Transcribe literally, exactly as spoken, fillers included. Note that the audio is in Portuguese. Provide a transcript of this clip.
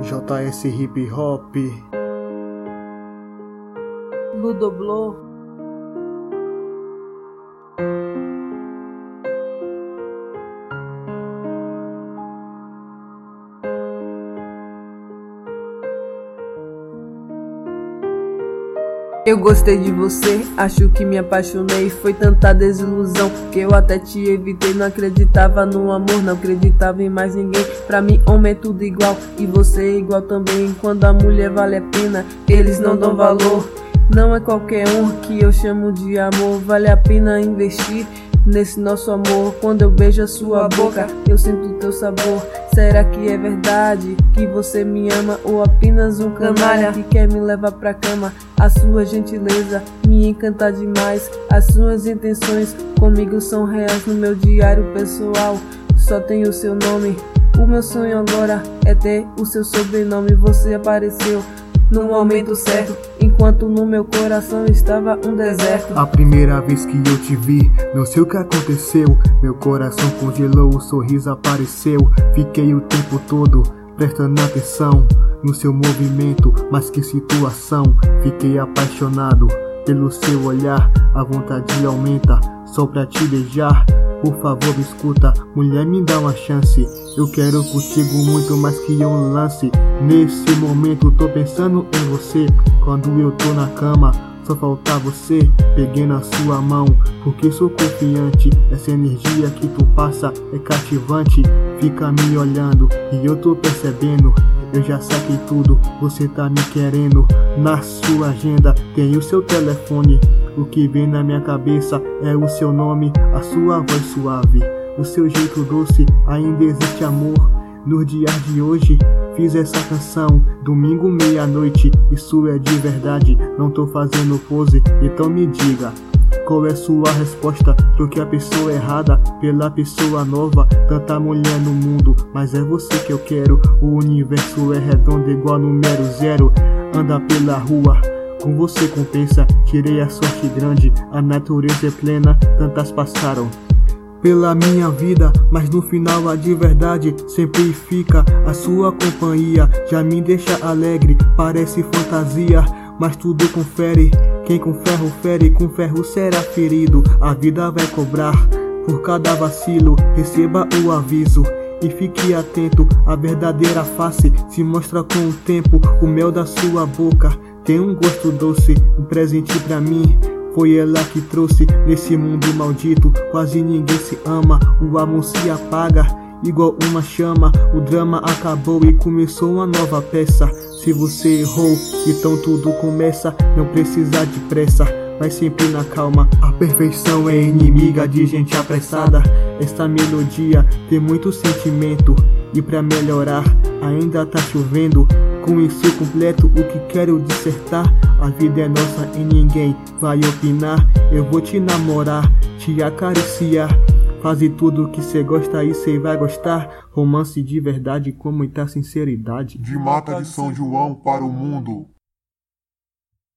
J S Hip Hop, Ludoblo. Eu gostei de você, acho que me apaixonei. Foi tanta desilusão que eu até te evitei. Não acreditava no amor, não acreditava em mais ninguém. Pra mim homem é tudo igual e você é igual também. Quando a mulher vale a pena, eles não dão valor. Não é qualquer um que eu chamo de amor. Vale a pena investir nesse nosso amor. Quando eu beijo a sua boca, eu sinto o teu sabor. Será que é verdade que você me ama ou apenas um canalha que quer me levar pra cama? A sua gentileza me encanta demais. As suas intenções comigo são reais. No meu diário pessoal só tem o seu nome. O meu sonho agora é ter o seu sobrenome. Você apareceu no momento certo, enquanto no meu coração estava um deserto. A primeira vez que eu te vi, não sei o que aconteceu. Meu coração congelou, o sorriso apareceu. Fiquei o tempo todo prestando atenção no seu movimento, mas que situação. Fiquei apaixonado pelo seu olhar, a vontade aumenta só pra te beijar. Por favor escuta, mulher, me dá uma chance. Eu quero contigo muito mais que um lance. Nesse momento tô pensando em você. Quando eu tô na cama, só falta você. Peguei na sua mão, porque sou confiante. Essa energia que tu passa é cativante. Fica me olhando e eu tô percebendo. Eu já saquei tudo, você tá me querendo. Na sua agenda tem o seu telefone. O que vem na minha cabeça é o seu nome, a sua voz suave, o seu jeito doce. Ainda existe amor nos dias de hoje. Fiz essa canção domingo meia-noite. Isso é de verdade, não tô fazendo pose. Então me diga, qual é sua resposta? Troquei a pessoa errada pela pessoa nova. Tanta mulher no mundo, mas é você que eu quero. O universo é redondo igual número zero. Anda pela rua, com você compensa. Tirei a sorte grande, a natureza é plena. Tantas passaram pela minha vida, mas no final a de verdade sempre fica. A sua companhia já me deixa alegre. Parece fantasia, mas tudo confere. Quem com ferro fere, com ferro será ferido. A vida vai cobrar por cada vacilo. Receba o aviso e fique atento. A verdadeira face se mostra com o tempo. O mel da sua boca tem um gosto doce, um presente pra mim. Foi ela que trouxe nesse mundo maldito. Quase ninguém se ama, o amor se apaga igual uma chama. O drama acabou e começou uma nova peça. Se você errou, então tudo começa. Não precisa de pressa, vai sempre na calma. A perfeição é inimiga de gente apressada. Esta melodia tem muito sentimento, e pra melhorar ainda tá chovendo. Com isso completo o que quero dissertar. A vida é nossa e ninguém vai opinar. Eu vou te namorar, te acariciar, fazer tudo que cê gosta e cê vai gostar. Romance de verdade com muita sinceridade. De Mata de São João para o mundo.